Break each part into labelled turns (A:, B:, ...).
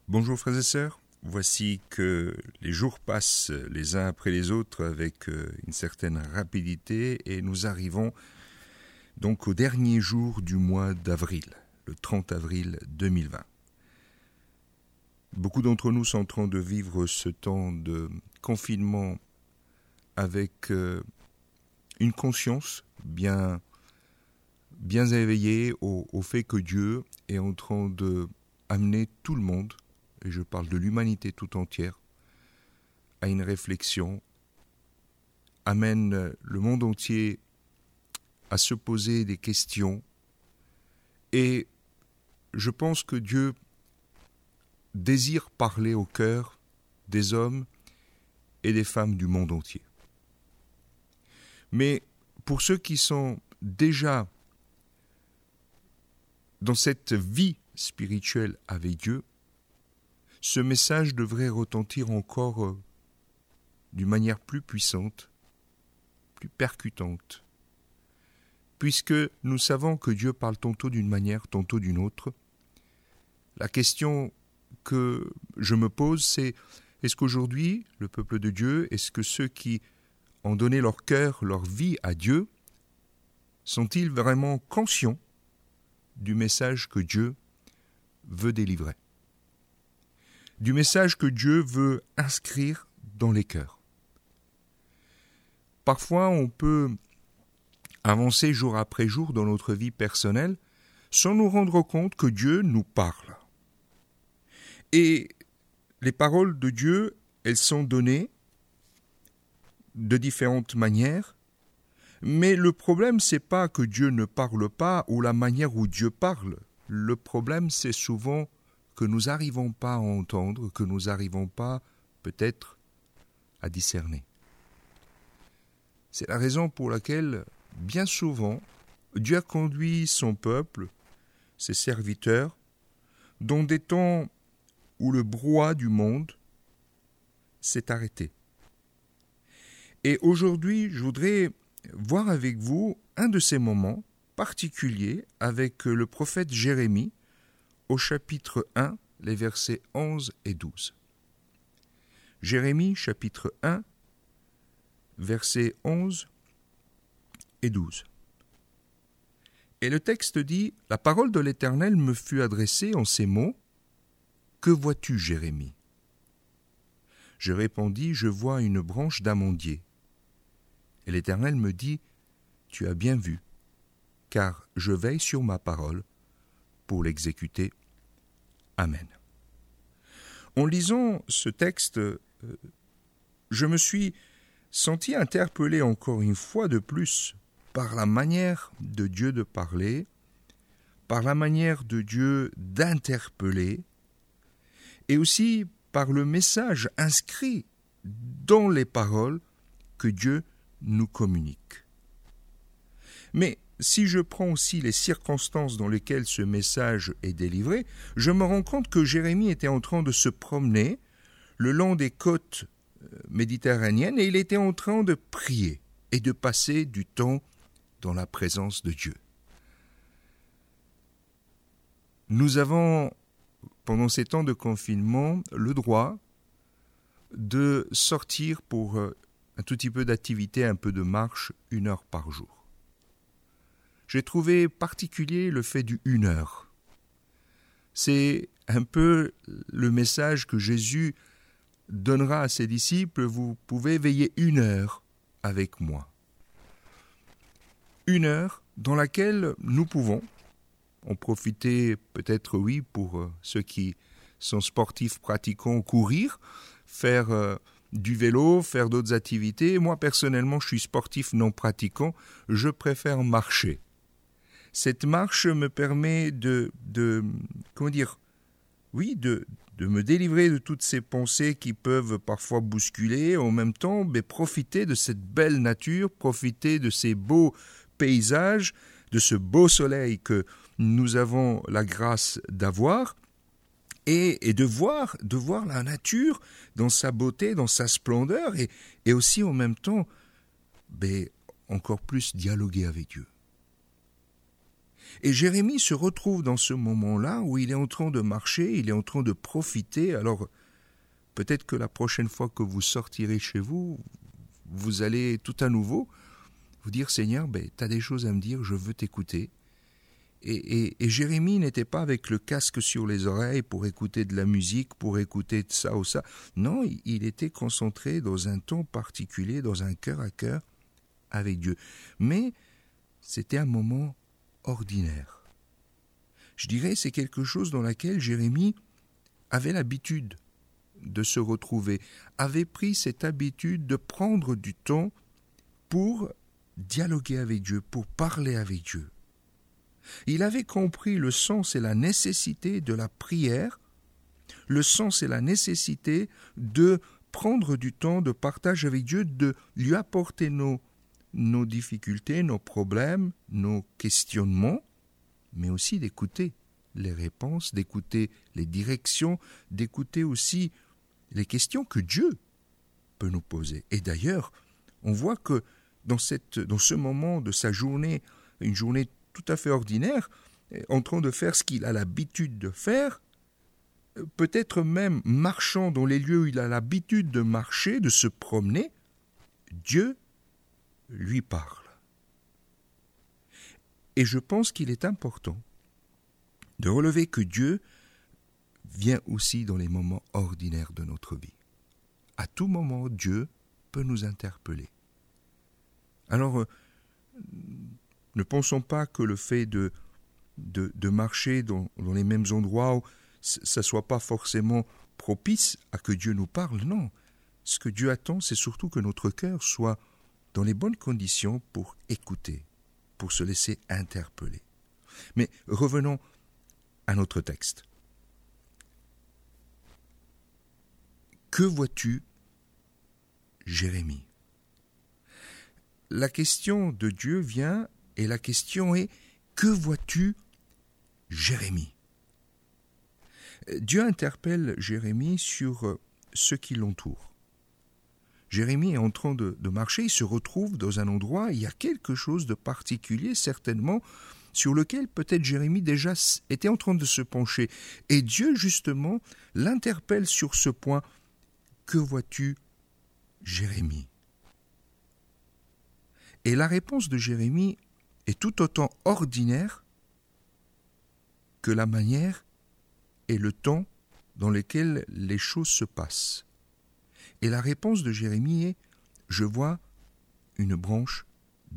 A: Bonjour frères et sœurs, voici que les jours passent les uns après les autres avec une certaine rapidité et nous arrivons donc au dernier jour du mois d'avril, le 30 avril 2020. Beaucoup d'entre nous sont en train de vivre ce temps de confinement avec une conscience bien éveillée au fait que Dieu est en train de amener tout le monde, et je parle de l'humanité tout entière, à une réflexion, amène le monde entier à se poser des questions, et je pense que Dieu désire parler au cœur des hommes et des femmes du monde entier. Mais pour ceux qui sont déjà dans cette vie spirituelle avec Dieu, ce message devrait retentir encore d'une manière plus puissante, plus percutante, puisque nous savons que Dieu parle tantôt d'une manière, tantôt d'une autre. La question que je me pose, c'est est-ce qu'aujourd'hui, le peuple de Dieu, est-ce que ceux qui ont donné leur cœur, leur vie à Dieu, sont-ils vraiment conscients du message que Dieu veut délivrer, du message que Dieu veut inscrire dans les cœurs? Parfois, on peut avancer jour après jour dans notre vie personnelle sans nous rendre compte que Dieu nous parle. Et les paroles de Dieu, elles sont données de différentes manières, mais le problème, c'est pas que Dieu ne parle pas ou la manière où Dieu parle. Le problème, c'est souvent que nous n'arrivons pas à entendre, que nous n'arrivons pas peut-être à discerner. C'est la raison pour laquelle, bien souvent, Dieu a conduit son peuple, ses serviteurs, dans des temps où le brouhaha du monde s'est arrêté. Et aujourd'hui, je voudrais voir avec vous un de ces moments particuliers avec le prophète Jérémie au chapitre 1, les versets 11 et 12. Jérémie, chapitre 1, versets 11 et 12. Et le texte dit « La parole de l'Éternel me fut adressée en ces mots. Que vois-tu, Jérémie » Je répondis « Je vois une branche d'amandier. » Et l'Éternel me dit « Tu as bien vu, car je veille sur ma parole pour l'exécuter. Amen. » En lisant ce texte, je me suis senti interpellé encore une fois de plus par la manière de Dieu de parler, par la manière de Dieu d'interpeller, et aussi par le message inscrit dans les paroles que Dieu nous communique. Mais si je prends aussi les circonstances dans lesquelles ce message est délivré, je me rends compte que Jérémie était en train de se promener le long des côtes méditerranéennes et il était en train de prier et de passer du temps dans la présence de Dieu. Nous avons, pendant ces temps de confinement, le droit de sortir pour un tout petit peu d'activité, un peu de marche, 1 heure par jour. J'ai trouvé particulier le fait du 1 heure. C'est un peu le message que Jésus donnera à ses disciples, vous pouvez veiller 1 heure avec moi. 1 heure dans laquelle nous pouvons en profiter peut-être, oui, pour ceux qui sont sportifs pratiquants, courir, faire du vélo, faire d'autres activités. Moi, personnellement, je suis sportif non pratiquant, je préfère marcher. Cette marche me permet de me délivrer de toutes ces pensées qui peuvent parfois bousculer, en même temps, profiter de cette belle nature, profiter de ces beaux paysages, de ce beau soleil que nous avons la grâce d'avoir, et de voir la nature dans sa beauté, dans sa splendeur, et aussi en même temps, encore plus dialoguer avec Dieu. Et Jérémie se retrouve dans ce moment-là où il est en train de marcher, il est en train de profiter. Alors, peut-être que la prochaine fois que vous sortirez chez vous, vous allez tout à nouveau vous dire, Seigneur, tu as des choses à me dire, je veux t'écouter. Et Jérémie n'était pas avec le casque sur les oreilles pour écouter de la musique, pour écouter de ça ou ça. Non, il était concentré dans un temps particulier, dans un cœur à cœur avec Dieu. Mais c'était un moment ordinaire. Je dirais c'est quelque chose dans lequel Jérémie avait l'habitude de se retrouver, avait pris cette habitude de prendre du temps pour dialoguer avec Dieu, pour parler avec Dieu. Il avait compris le sens et la nécessité de la prière, le sens et la nécessité de prendre du temps de partage avec Dieu, de lui apporter nos difficultés, nos problèmes, nos questionnements, mais aussi d'écouter les réponses, d'écouter les directions, d'écouter aussi les questions que Dieu peut nous poser. Et d'ailleurs, on voit que dans ce moment de sa journée, une journée tout à fait ordinaire, en train de faire ce qu'il a l'habitude de faire, peut-être même marchant dans les lieux où il a l'habitude de marcher, de se promener, Dieu lui parle. Et je pense qu'il est important de relever que Dieu vient aussi dans les moments ordinaires de notre vie. À tout moment, Dieu peut nous interpeller. Alors, ne pensons pas que le fait de marcher dans les mêmes endroits, ça ne soit pas forcément propice à que Dieu nous parle. Non, ce que Dieu attend, c'est surtout que notre cœur soit dans les bonnes conditions pour écouter, pour se laisser interpeller. Mais revenons à notre texte. Que vois-tu, Jérémie ? La question de Dieu vient et la question est « Que vois-tu, Jérémie ?» Dieu interpelle Jérémie sur ce qui l'entoure. Jérémie est en train de marcher, il se retrouve dans un endroit, il y a quelque chose de particulier certainement sur lequel peut-être Jérémie déjà était en train de se pencher. Et Dieu justement l'interpelle sur ce point. Que vois-tu, Jérémie ? Et la réponse de Jérémie est tout autant ordinaire que la manière et le temps dans lesquels les choses se passent. Et la réponse de Jérémie est « Je vois une branche d'amandier ».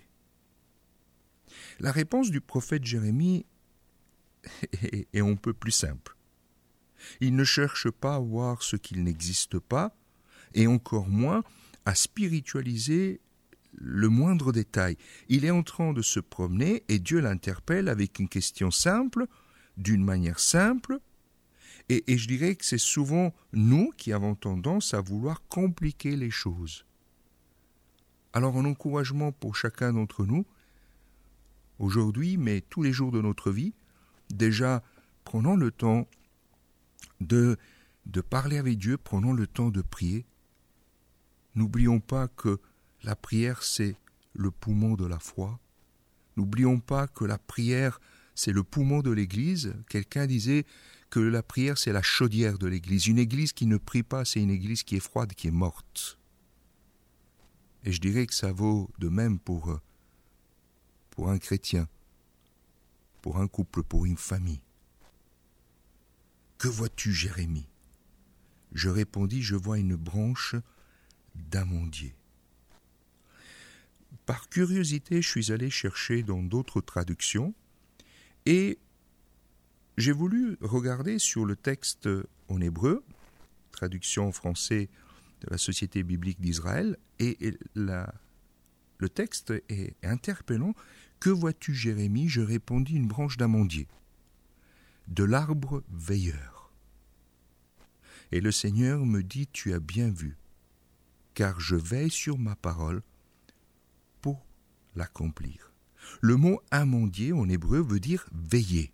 A: La réponse du prophète Jérémie est un peu plus simple. Il ne cherche pas à voir ce qu'il n'existe pas, et encore moins à spiritualiser le moindre détail. Il est en train de se promener et Dieu l'interpelle avec une question simple, d'une manière simple, et je dirais que c'est souvent nous qui avons tendance à vouloir compliquer les choses. Alors un encouragement pour chacun d'entre nous, aujourd'hui, mais tous les jours de notre vie, déjà prenons le temps de parler avec Dieu, prenons le temps de prier. N'oublions pas que la prière, c'est le poumon de la foi. N'oublions pas que la prière, c'est le poumon de l'Église. Quelqu'un disait que la prière, c'est la chaudière de l'Église. Une Église qui ne prie pas, c'est une Église qui est froide, qui est morte. Et je dirais que ça vaut de même pour un chrétien, pour un couple, pour une famille. Que vois-tu, Jérémie ? Je répondis, je vois une branche d'amandier. Par curiosité, je suis allé chercher dans d'autres traductions et j'ai voulu regarder sur le texte en hébreu, traduction en français de la Société biblique d'Israël, et le texte est interpellant. Que vois-tu, Jérémie ? Je répondis, une branche d'amandier, de l'arbre veilleur. Et le Seigneur me dit, tu as bien vu, car je veille sur ma parole pour l'accomplir. Le mot amandier en hébreu veut dire veiller.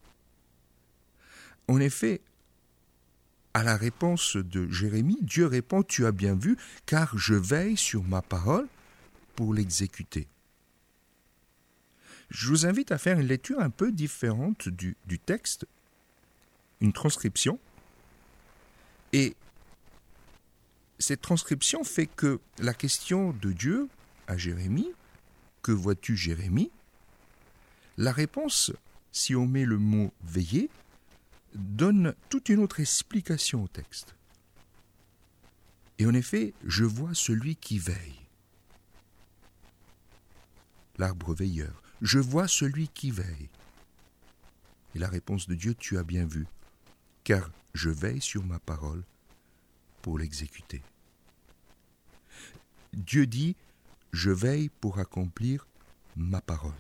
A: En effet, à la réponse de Jérémie, Dieu répond, tu as bien vu, car je veille sur ma parole pour l'exécuter. Je vous invite à faire une lecture un peu différente du texte, une transcription. Et cette transcription fait que la question de Dieu à Jérémie, « Que vois-tu, Jérémie ?» La réponse, si on met le mot « veiller », donne toute une autre explication au texte. Et en effet, je vois celui qui veille. L'arbre veilleur. Je vois celui qui veille. Et la réponse de Dieu, tu as bien vu, car je veille sur ma parole pour l'exécuter. Dieu dit, je veille pour accomplir ma parole.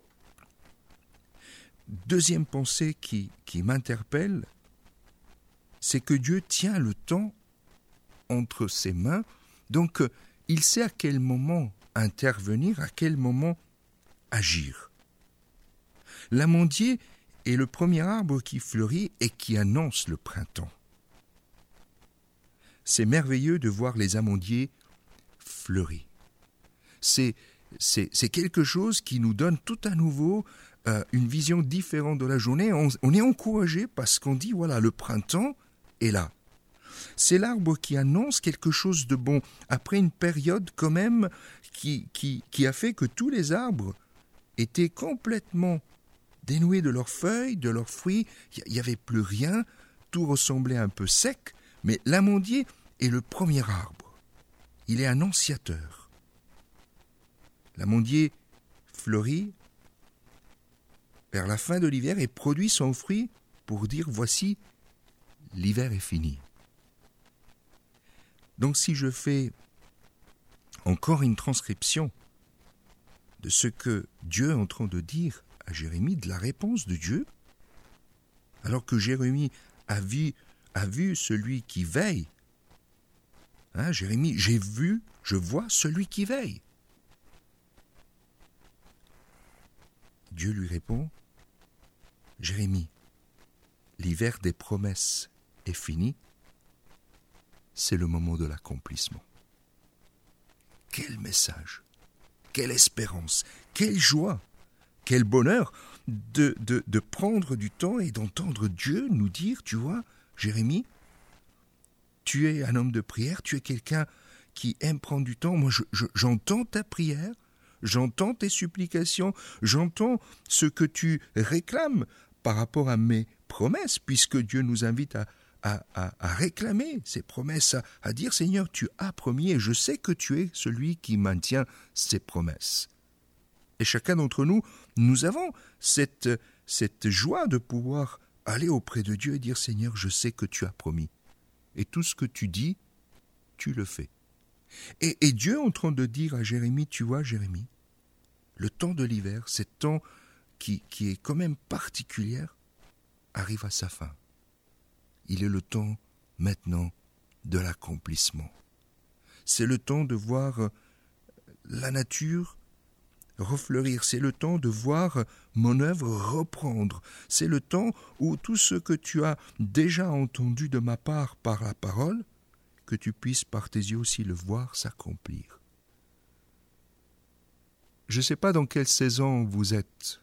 A: Deuxième pensée qui m'interpelle, c'est que Dieu tient le temps entre ses mains, donc il sait à quel moment intervenir, à quel moment agir. L'amandier est le premier arbre qui fleurit et qui annonce le printemps. C'est merveilleux de voir les amandiers fleurir. C'est quelque chose qui nous donne tout à nouveau une vision différente de la journée. On est encouragé parce qu'on dit, voilà, le printemps est là. C'est l'arbre qui annonce quelque chose de bon, après une période quand même qui a fait que tous les arbres étaient complètement dénoués de leurs feuilles, de leurs fruits. Il n'y avait plus rien, tout ressemblait un peu sec, mais l'amandier est le premier arbre. Il est annonciateur. L'amandier fleurit vers la fin de l'hiver et produit son fruit pour dire, voici, l'hiver est fini. Donc si je fais encore une transcription de ce que Dieu est en train de dire à Jérémie, de la réponse de Dieu, alors que Jérémie a vu celui qui veille, Jérémie, je vois celui qui veille. Dieu lui répond, Jérémie, l'hiver des promesses est fini, c'est le moment de l'accomplissement. Quel message, quelle espérance, quelle joie, quel bonheur de prendre du temps et d'entendre Dieu nous dire, tu vois, Jérémie, tu es un homme de prière, tu es quelqu'un qui aime prendre du temps, moi j'entends ta prière, j'entends tes supplications, j'entends ce que tu réclames par rapport à mes promesses, puisque Dieu nous invite à réclamer ces promesses, à dire, Seigneur, tu as promis et je sais que tu es celui qui maintient ces promesses. Et chacun d'entre nous, nous avons cette joie de pouvoir aller auprès de Dieu et dire, Seigneur, je sais que tu as promis. Et tout ce que tu dis, tu le fais. Et Dieu est en train de dire à Jérémie, tu vois, Jérémie, le temps de l'hiver, ce temps qui est quand même particulier, arrive à sa fin. Il est le temps maintenant de l'accomplissement. C'est le temps de voir la nature refleurir. C'est le temps de voir mon œuvre reprendre. C'est le temps où tout ce que tu as déjà entendu de ma part par la parole, que tu puisses par tes yeux aussi le voir s'accomplir. Je ne sais pas dans quelle saison vous êtes.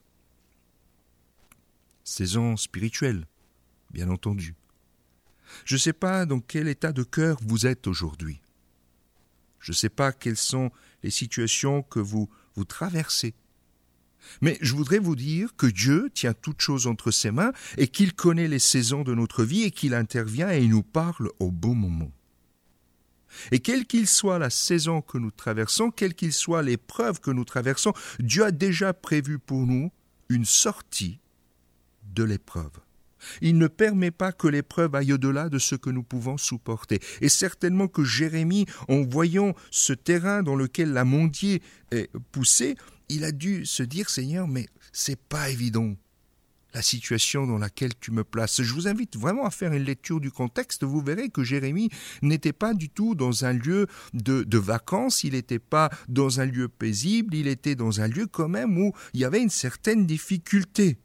A: Saison spirituelle, bien entendu. Je ne sais pas dans quel état de cœur vous êtes aujourd'hui. Je ne sais pas quelles sont les situations que vous traversez. Mais je voudrais vous dire que Dieu tient toutes choses entre ses mains et qu'il connaît les saisons de notre vie et qu'il intervient et il nous parle au bon moment. Et quelle qu'il soit la saison que nous traversons, quelle qu'il soit l'épreuve que nous traversons, Dieu a déjà prévu pour nous une sortie de l'épreuve. Il ne permet pas que l'épreuve aille au-delà de ce que nous pouvons supporter. Et certainement que Jérémie, en voyant ce terrain dans lequel l'amandier est poussé, il a dû se dire, Seigneur, mais c'est pas évident la situation dans laquelle tu me places. Je vous invite vraiment à faire une lecture du contexte. Vous verrez que Jérémie n'était pas du tout dans un lieu de vacances, il n'était pas dans un lieu paisible, il était dans un lieu quand même où il y avait une certaine difficulté.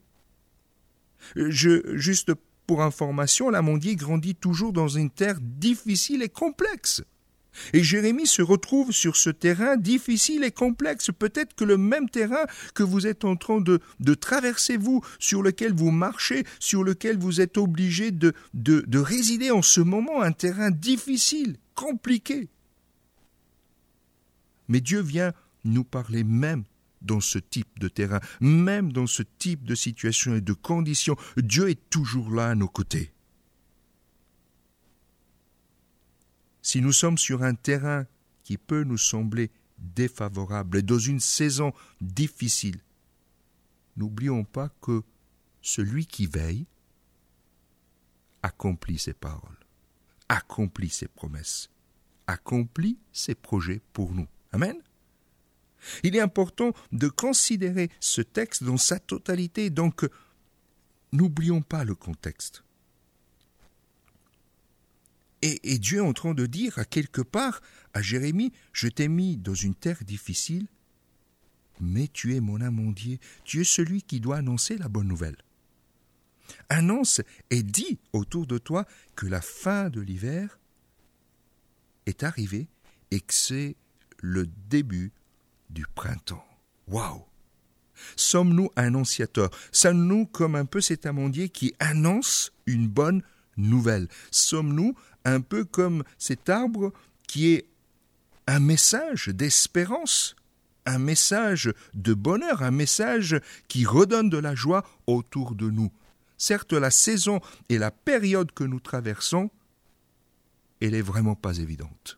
A: Juste pour information, l'amandier grandit toujours dans une terre difficile et complexe. Et Jérémie se retrouve sur ce terrain difficile et complexe, peut-être que le même terrain que vous êtes en train de traverser vous, sur lequel vous marchez, sur lequel vous êtes obligé de résider en ce moment, un terrain difficile, compliqué. Mais Dieu vient nous parler même dans ce type de terrain, même dans ce type de situation et de conditions. Dieu est toujours là à nos côtés. Si nous sommes sur un terrain qui peut nous sembler défavorable et dans une saison difficile, n'oublions pas que celui qui veille accomplit ses paroles, accomplit ses promesses, accomplit ses projets pour nous. Amen. Il est important de considérer ce texte dans sa totalité, donc n'oublions pas le contexte. Et Dieu est en train de dire à quelque part à Jérémie, je t'ai mis dans une terre difficile, mais tu es mon amandier, tu es celui qui doit annoncer la bonne nouvelle. Annonce et dis autour de toi que la fin de l'hiver est arrivée et que c'est le début du printemps. Waouh! Sommes-nous annonciateurs? Sommes-nous comme un peu cet amandier qui annonce une bonne nouvelle? Sommes-nous un peu comme cet arbre qui est un message d'espérance, un message de bonheur, un message qui redonne de la joie autour de nous? Certes, la saison et la période que nous traversons, elle n'est vraiment pas évidente.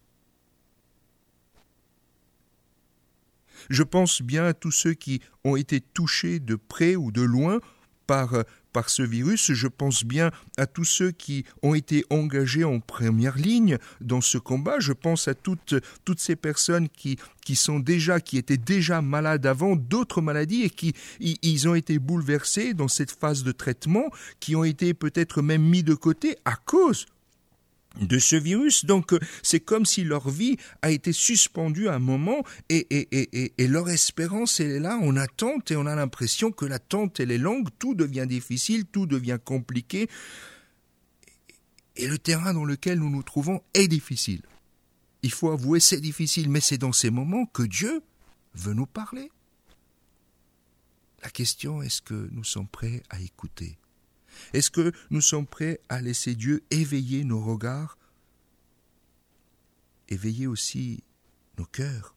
A: Je pense bien à tous ceux qui ont été touchés de près ou de loin par ce virus. Je pense bien à tous ceux qui ont été engagés en première ligne dans ce combat. Je pense à toutes ces personnes qui étaient déjà malades avant d'autres maladies et ils ont été bouleversés dans cette phase de traitement, qui ont été peut-être même mis de côté à cause de ce virus. Donc c'est comme si leur vie a été suspendue à un moment et leur espérance elle est là en attente, et on a l'impression que l'attente elle est longue, tout devient difficile, tout devient compliqué et le terrain dans lequel nous nous trouvons est difficile. Il faut avouer, c'est difficile, mais c'est dans ces moments que Dieu veut nous parler. La question, est-ce que nous sommes prêts à écouter? Est-ce que nous sommes prêts à laisser Dieu éveiller nos regards, éveiller aussi nos cœurs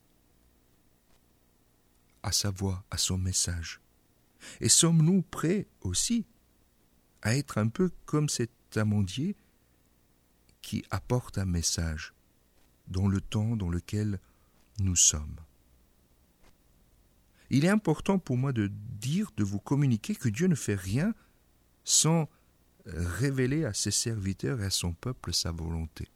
A: à sa voix, à son message? Et sommes-nous prêts aussi à être un peu comme cet amandier qui apporte un message dans le temps dans lequel nous sommes? Il est important pour moi de vous communiquer que Dieu ne fait rien sans révéler à ses serviteurs et à son peuple sa volonté.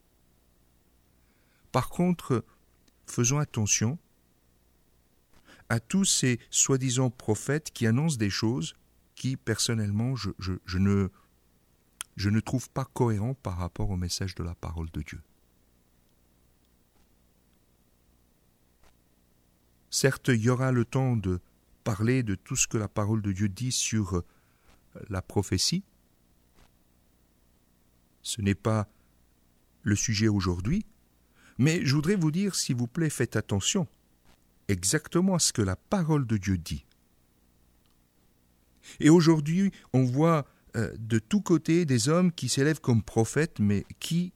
A: Par contre, faisons attention à tous ces soi-disant prophètes qui annoncent des choses qui, personnellement, je ne trouve pas cohérent par rapport au message de la parole de Dieu. Certes, il y aura le temps de parler de tout ce que la parole de Dieu dit sur la prophétie. Ce n'est pas le sujet aujourd'hui, mais je voudrais vous dire, s'il vous plaît, faites attention exactement à ce que la parole de Dieu dit. Et aujourd'hui, on voit de tous côtés des hommes qui s'élèvent comme prophètes, mais qui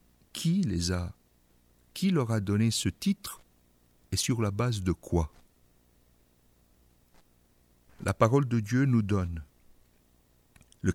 A: leur a donné ce titre et sur la base de quoi? La parole de Dieu nous donne le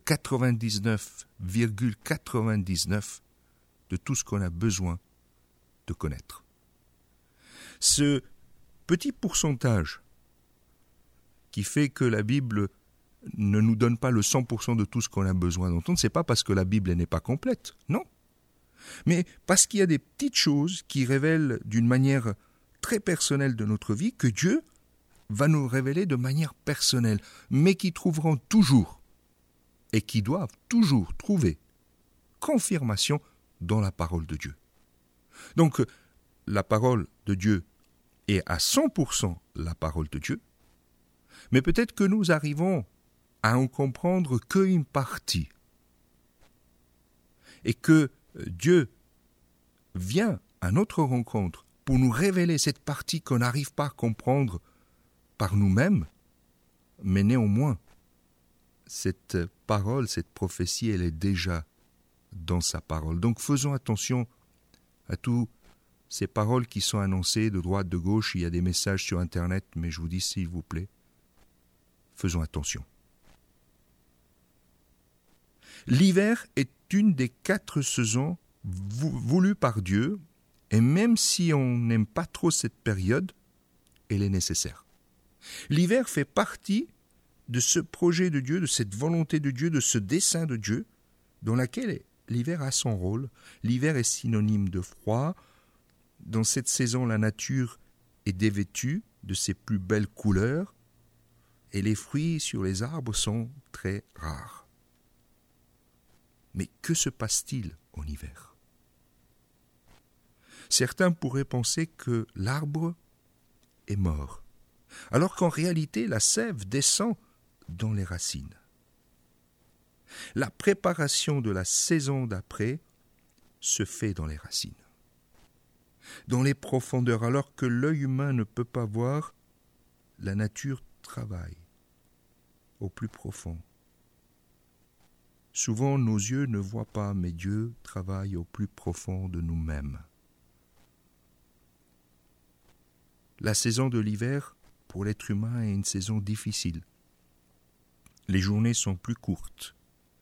A: 99,99 de tout ce qu'on a besoin de connaître. Ce petit pourcentage qui fait que la Bible ne nous donne pas le 100% de tout ce qu'on a besoin d'entendre, c'est pas parce que la Bible n'est pas complète, non. Mais parce qu'il y a des petites choses qui révèlent d'une manière très personnelle de notre vie que Dieu va nous révéler de manière personnelle, mais qui trouveront toujours et qui doivent toujours trouver confirmation dans la parole de Dieu. Donc, la parole de Dieu est à 100% la parole de Dieu, mais peut-être que nous arrivons à en comprendre qu'une partie, et que Dieu vient à notre rencontre pour nous révéler cette partie qu'on n'arrive pas à comprendre par nous-mêmes, mais néanmoins, cette parole, cette prophétie, elle est déjà dans sa parole. Donc faisons attention à toutes ces paroles qui sont annoncées de droite, de gauche. Il y a des messages sur Internet, mais je vous dis, s'il vous plaît, faisons attention. L'hiver est une des 4 saisons voulues par Dieu, et même si on n'aime pas trop cette période, elle est nécessaire. L'hiver fait partie de ce projet de Dieu, de cette volonté de Dieu, de ce dessein de Dieu, dans laquelle l'hiver a son rôle. L'hiver est synonyme de froid. Dans cette saison, la nature est dévêtue de ses plus belles couleurs, et les fruits sur les arbres sont très rares. Mais que se passe-t-il en hiver ? Certains pourraient penser que l'arbre est mort, alors qu'en réalité, la sève descend dans les racines. La préparation de la saison d'après se fait dans les racines, dans les profondeurs, alors que l'œil humain ne peut pas voir, la nature travaille au plus profond. Souvent, nos yeux ne voient pas, mais Dieu travaille au plus profond de nous-mêmes. La saison de l'hiver, pour l'être humain, est une saison difficile. Les journées sont plus courtes.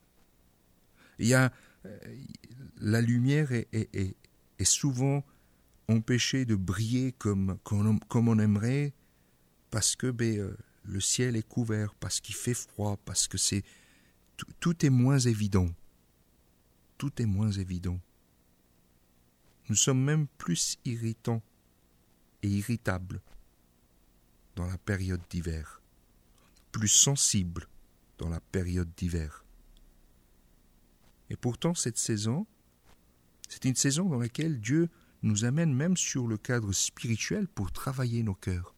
A: La lumière est souvent empêchée de briller comme on aimerait, parce que le ciel est couvert, parce qu'il fait froid, parce que tout est moins évident. Tout est moins évident. Nous sommes même plus irritants et irritables dans la période d'hiver, plus sensibles dans la période d'hiver. Et pourtant, cette saison, c'est une saison dans laquelle Dieu nous amène même sur le cadre spirituel pour travailler nos cœurs.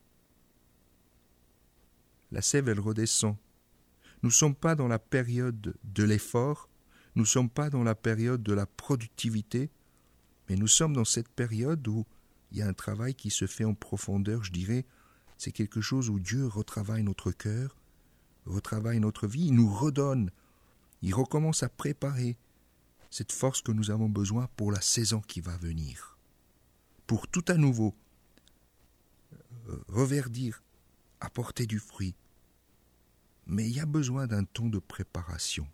A: La sève, elle redescend. Nous ne sommes pas dans la période de l'effort, nous ne sommes pas dans la période de la productivité, mais nous sommes dans cette période où il y a un travail qui se fait en profondeur, je dirais. C'est quelque chose où Dieu retravaille notre cœur, retravaille notre vie, il nous redonne, il recommence à préparer cette force que nous avons besoin pour la saison qui va venir, pour tout à nouveau reverdir, apporter du fruit. Mais il y a besoin d'un temps de préparation.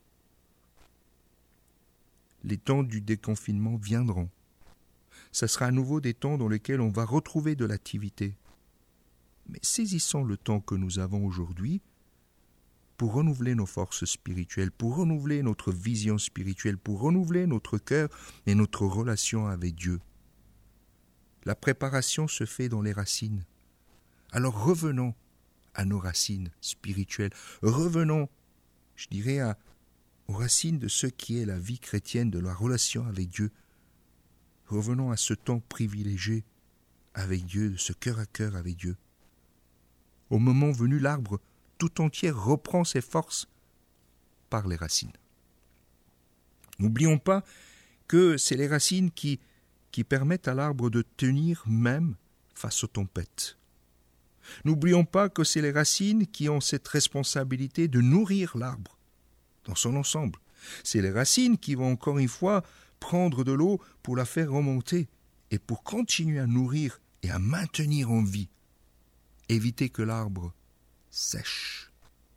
A: Les temps du déconfinement viendront. Ce sera à nouveau des temps dans lesquels on va retrouver de l'activité. Mais saisissons le temps que nous avons aujourd'hui pour renouveler nos forces spirituelles, pour renouveler notre vision spirituelle, pour renouveler notre cœur et notre relation avec Dieu. La préparation se fait dans les racines. Alors revenons à nos racines spirituelles. Revenons, je dirais, aux racines de ce qui est la vie chrétienne, de la relation avec Dieu. Revenons à ce temps privilégié avec Dieu, de ce cœur à cœur avec Dieu. Au moment venu, l'arbre tout entier reprend ses forces par les racines. N'oublions pas que c'est les racines qui permettent à l'arbre de tenir même face aux tempêtes. N'oublions pas que c'est les racines qui ont cette responsabilité de nourrir l'arbre dans son ensemble. C'est les racines qui vont encore une fois prendre de l'eau pour la faire remonter et pour continuer à nourrir et à maintenir en vie. Éviter que l'arbre sèche.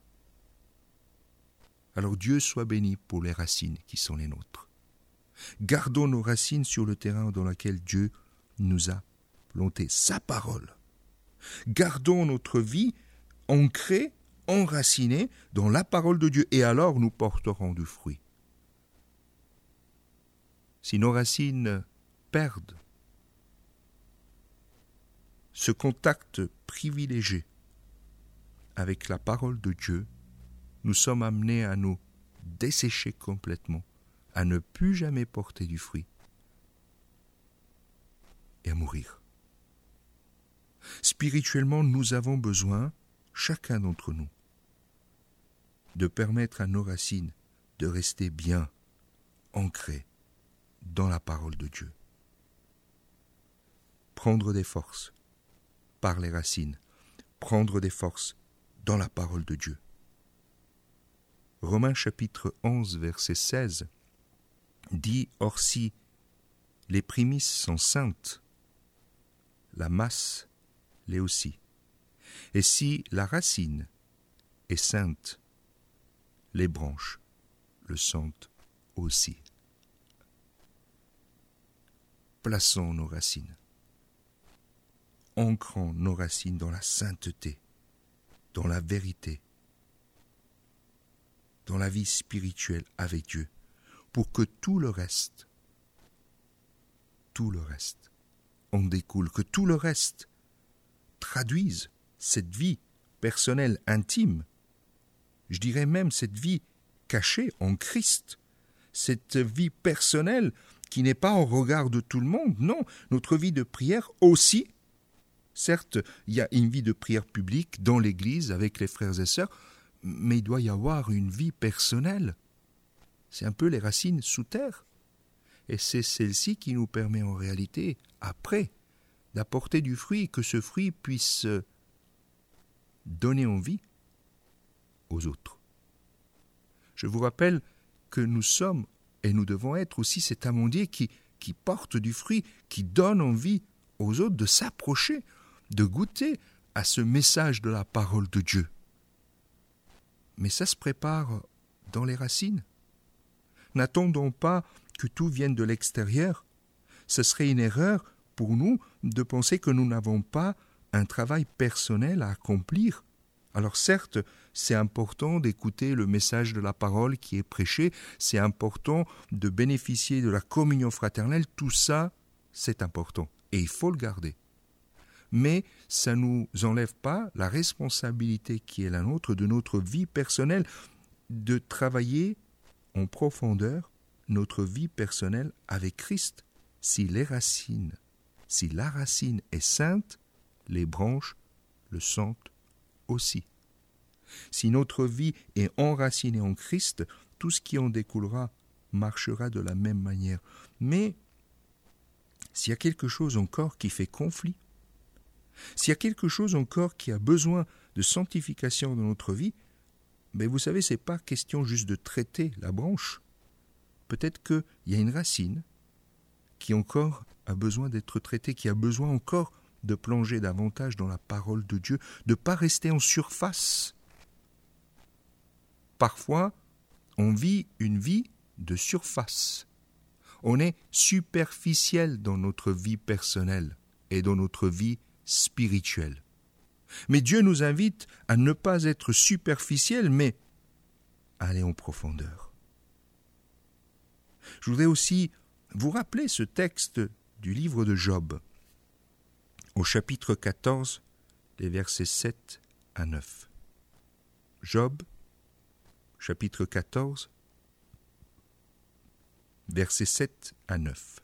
A: Alors Dieu soit béni pour les racines qui sont les nôtres. Gardons nos racines sur le terrain dans lequel Dieu nous a planté sa parole. Gardons notre vie ancrée, enracinée dans la parole de Dieu, et alors nous porterons du fruit. Si nos racines perdent ce contact privilégié avec la parole de Dieu, nous sommes amenés à nous dessécher complètement, à ne plus jamais porter du fruit et à mourir. Spirituellement, nous avons besoin, chacun d'entre nous, de permettre à nos racines de rester bien ancrées dans la parole de Dieu. prendre des forces par les racines, prendre des forces dans la parole de Dieu. Romains chapitre 11, verset 16 dit « Or si les prémices sont saintes, la masse l'est aussi. Et si la racine est sainte, les branches le sont aussi. » Plaçons nos racines, ancrons nos racines dans la sainteté, dans la vérité, dans la vie spirituelle avec Dieu, pour que tout le reste en découle, que tout le reste traduise cette vie personnelle intime, je dirais même cette vie cachée en Christ, cette vie personnelle qui n'est pas au regard de tout le monde, non, notre vie de prière aussi. Certes, il y a une vie de prière publique dans l'Église avec les frères et sœurs, mais il doit y avoir une vie personnelle. C'est un peu les racines sous terre. Et c'est celle-ci qui nous permet en réalité, après, d'apporter du fruit, que ce fruit puisse donner envie aux autres. Je vous rappelle que nous sommes et nous devons être aussi cet amandier qui porte du fruit, qui donne envie aux autres de s'approcher, de goûter à ce message de la parole de Dieu. Mais ça se prépare dans les racines. N'attendons pas que tout vienne de l'extérieur. Ce serait une erreur pour nous de penser que nous n'avons pas un travail personnel à accomplir. Alors certes, c'est important d'écouter le message de la parole qui est prêché, c'est important de bénéficier de la communion fraternelle, tout ça, c'est important et il faut le garder. Mais ça ne nous enlève pas la responsabilité qui est la nôtre de notre vie personnelle, de travailler en profondeur notre vie personnelle avec Christ. Si la racine est sainte, les branches le sont aussi. Si notre vie est enracinée en Christ, tout ce qui en découlera marchera de la même manière. Mais s'il y a quelque chose encore qui fait conflit, s'il y a quelque chose encore qui a besoin de sanctification dans notre vie, mais vous savez, ce n'est pas question juste de traiter la branche. Peut-être qu'il y a une racine qui encore a besoin d'être traitée, qui a besoin encore de plonger davantage dans la parole de Dieu, de ne pas rester en surface. Parfois, on vit une vie de surface. On est superficiel dans notre vie personnelle et dans notre vie spirituelle. Mais Dieu nous invite à ne pas être superficiel, mais à aller en profondeur. Je voudrais aussi vous rappeler ce texte du livre de Job, au chapitre 14, les versets 7 à 9. Job, chapitre 14, versets 7 à 9.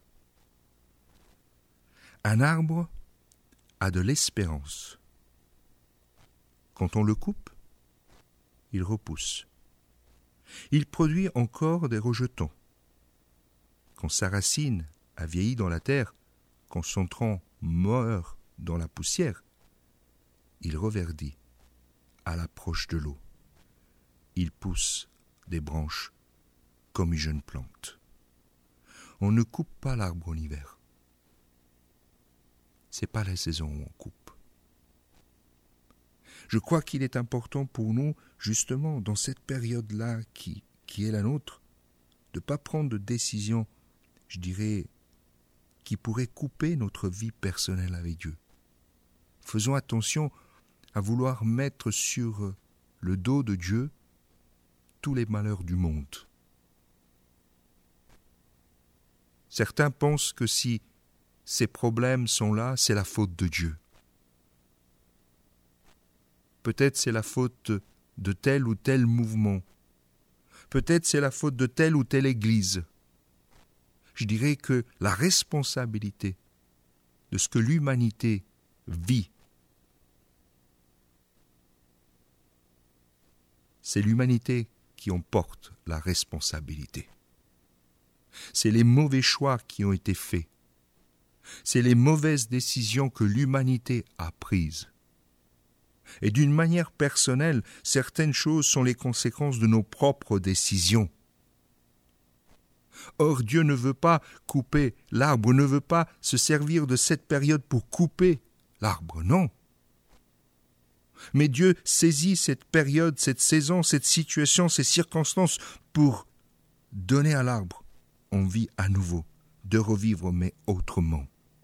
A: Un arbre a de l'espérance. Quand on le coupe, il repousse. Il produit encore des rejetons. Quand sa racine a vieilli dans la terre, quand son tronc meurt dans la poussière, il reverdit à l'approche de l'eau. Il pousse des branches comme une jeune plante. On ne coupe pas l'arbre en hiver. Ce n'est pas la saison où on coupe. Je crois qu'il est important pour nous, justement, dans cette période-là qui est la nôtre, de ne pas prendre de décisions, je dirais, qui pourraient couper notre vie personnelle avec Dieu. Faisons attention à vouloir mettre sur le dos de Dieu tous les malheurs du monde. Certains pensent que si ces problèmes sont là, c'est la faute de Dieu. Peut-être c'est la faute de tel ou tel mouvement. Peut-être c'est la faute de telle ou telle église. Je dirais que la responsabilité de ce que l'humanité vit, c'est l'humanité qui en porte la responsabilité. C'est les mauvais choix qui ont été faits. C'est les mauvaises décisions que l'humanité a prises. Et d'une manière personnelle, certaines choses sont les conséquences de nos propres décisions. Or, Dieu ne veut pas couper l'arbre, ne veut pas se servir de cette période pour couper l'arbre, non. Mais Dieu saisit cette période, cette saison, cette situation, ces circonstances pour donner à l'arbre envie à nouveau de revivre, mais autrement.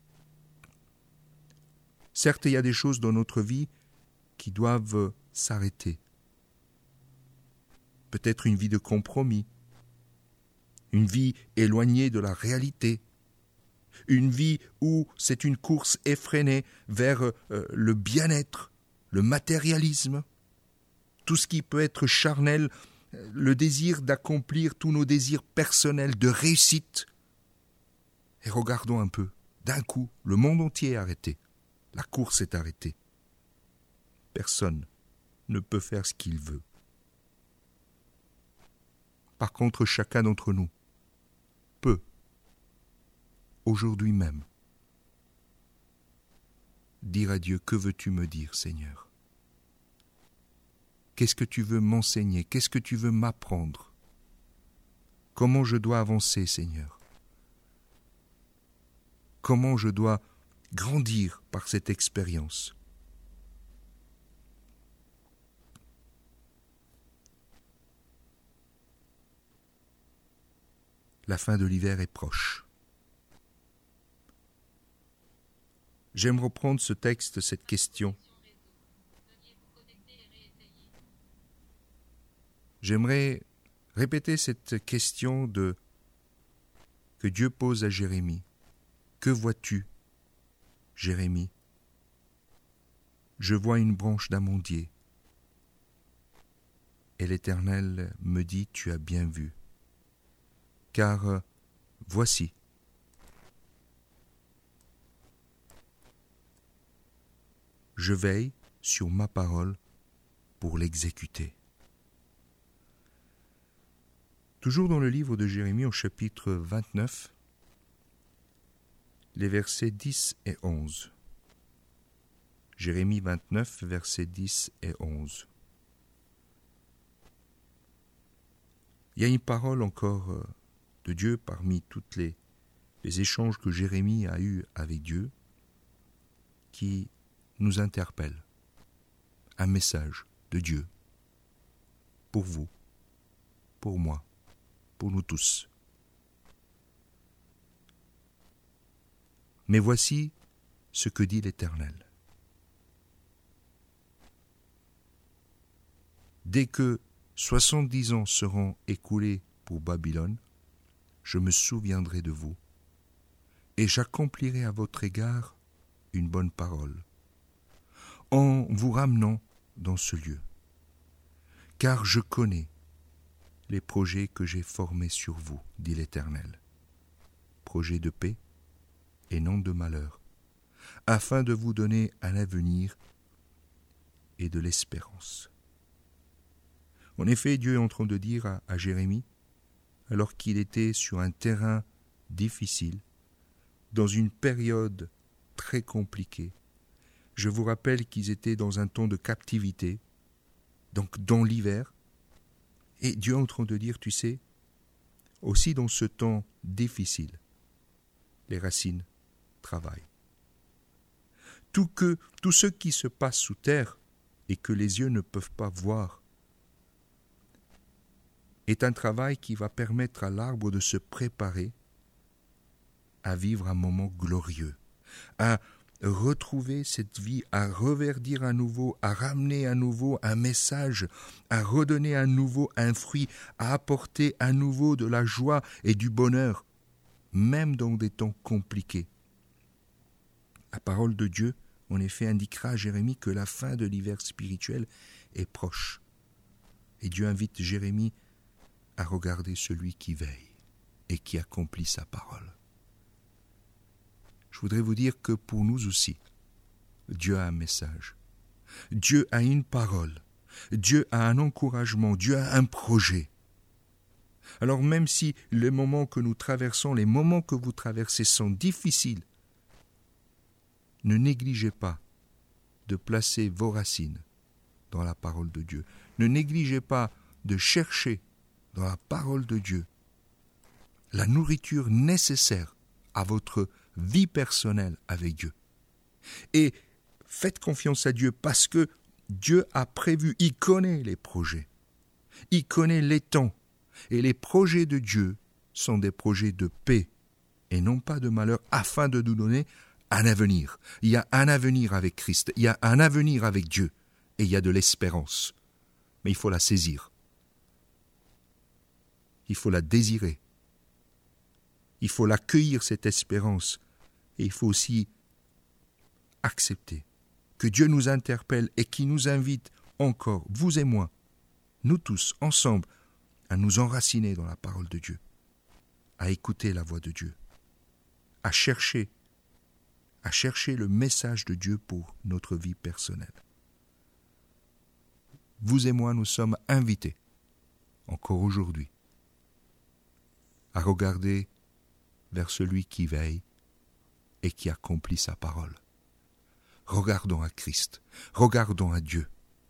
A: Certes, il y a des choses dans notre vie qui doivent s'arrêter. Peut-être une vie de compromis, une vie éloignée de la réalité, une vie où c'est une course effrénée vers le bien-être, le matérialisme, tout ce qui peut être charnel, le désir d'accomplir tous nos désirs personnels de réussite. Et regardons un peu, d'un coup, le monde entier est arrêté, la course est arrêtée. Personne ne peut faire ce qu'il veut. Par contre, chacun d'entre nous peut, aujourd'hui même, dire à Dieu, que veux-tu me dire, Seigneur ? Qu'est-ce que tu veux m'enseigner ? Qu'est-ce que tu veux m'apprendre ? Comment je dois avancer, Seigneur ? Comment je dois grandir par cette expérience ? La fin de l'hiver est proche. J'aime reprendre ce texte, cette question. J'aimerais répéter cette question que Dieu pose à Jérémie. Que vois-tu, Jérémie ? Je vois une branche d'amandier. Et l'Éternel me dit, tu as bien vu. Car voici, je veille sur ma parole pour l'exécuter. Toujours dans le livre de Jérémie, au chapitre 29, les versets 10 et 11. Jérémie 29, versets 10 et 11. Il y a une parole encore de Dieu parmi toutes les échanges que Jérémie a eus avec Dieu qui nous interpelle. Un message de Dieu pour vous, pour moi, pour nous tous. Mais voici ce que dit l'Éternel. Dès que 70 ans seront écoulés pour Babylone, je me souviendrai de vous, et j'accomplirai à votre égard une bonne parole, en vous ramenant dans ce lieu. Car je connais les projets que j'ai formés sur vous, dit l'Éternel. Projets de paix et non de malheur, afin de vous donner un avenir et de l'espérance. En effet, Dieu est en train de dire à Jérémie, alors qu'il était sur un terrain difficile, dans une période très compliquée. Je vous rappelle qu'ils étaient dans un temps de captivité, donc dans l'hiver, et Dieu est en train de dire, tu sais, aussi dans ce temps difficile, les racines travaillent. Tout ce qui se passe sous terre et que les yeux ne peuvent pas voir est un travail qui va permettre à l'arbre de se préparer à vivre un moment glorieux, à retrouver cette vie, à reverdir à nouveau, à ramener à nouveau un message, à redonner à nouveau un fruit, à apporter à nouveau de la joie et du bonheur, même dans des temps compliqués. La parole de Dieu, en effet, indiquera à Jérémie que la fin de l'hiver spirituel est proche. Et Dieu invite Jérémie à regarder celui qui veille et qui accomplit sa parole. Je voudrais vous dire que pour nous aussi, Dieu a un message. Dieu a une parole. Dieu a un encouragement. Dieu a un projet. Alors même si les moments que nous traversons, les moments que vous traversez sont difficiles, ne négligez pas de placer vos racines dans la parole de Dieu. Ne négligez pas de chercher dans la parole de Dieu la nourriture nécessaire à votre vie personnelle avec Dieu. Et faites confiance à Dieu parce que Dieu a prévu, il connaît les projets, il connaît les temps. Et les projets de Dieu sont des projets de paix et non pas de malheur, afin de nous donner un avenir. Il y a un avenir avec Christ, il y a un avenir avec Dieu et il y a de l'espérance. Mais il faut la saisir. Il faut la désirer. Il faut l'accueillir, cette espérance. Et il faut aussi accepter que Dieu nous interpelle et qui nous invite encore, vous et moi, nous tous, ensemble, à nous enraciner dans la parole de Dieu, à écouter la voix de Dieu, à chercher le message de Dieu pour notre vie personnelle. Vous et moi, nous sommes invités, encore aujourd'hui, à regarder vers celui qui veille et qui accomplit sa parole. Regardons à Christ, regardons à Dieu.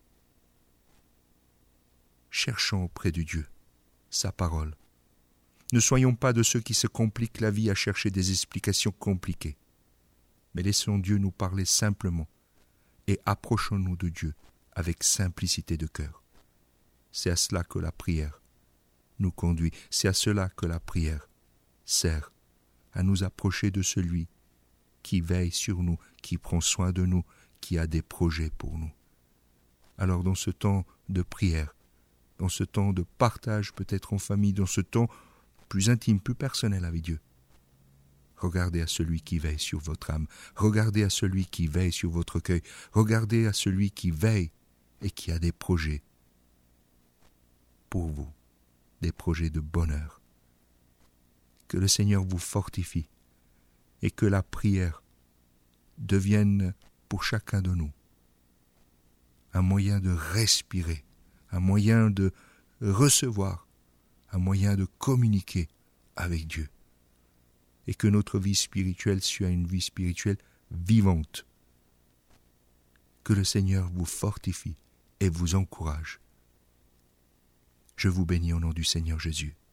A: Cherchons auprès de Dieu sa parole. Ne soyons pas de ceux qui se compliquent la vie à chercher des explications compliquées, mais laissons Dieu nous parler simplement et approchons-nous de Dieu avec simplicité de cœur. C'est à cela que la prière nous conduit, c'est à cela que la prière sert à nous approcher de celui qui veille sur nous, qui prend soin de nous, qui a des projets pour nous. Alors dans ce temps de prière, dans ce temps de partage peut-être en famille, dans ce temps plus intime, plus personnel avec Dieu, regardez à celui qui veille sur votre âme, regardez à celui qui veille sur votre cœur, regardez à celui qui veille et qui a des projets pour vous, des projets de bonheur. Que le Seigneur vous fortifie et que la prière devienne pour chacun de nous un moyen de respirer, un moyen de recevoir, un moyen de communiquer avec Dieu. Et que notre vie spirituelle soit une vie spirituelle vivante. Que le Seigneur vous fortifie et vous encourage. Je vous bénis au nom du Seigneur Jésus.